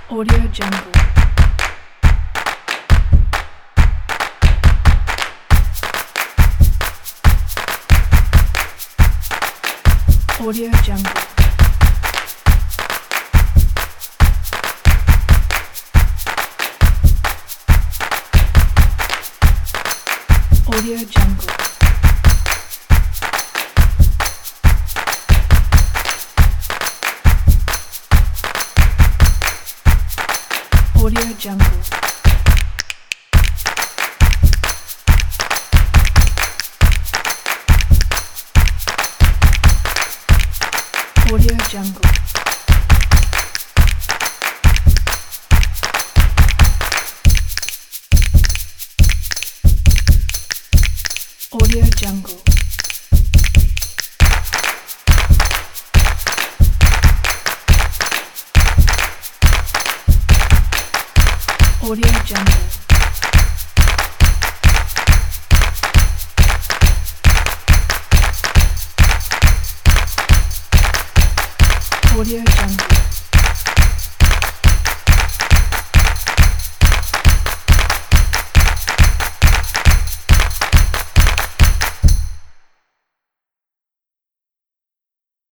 Audio Jungle. Audio Jungle. Audio Jungle. Audio Jungle. Audio Jungle. Audio Jungle. Audio Jungle. Audio Jungle.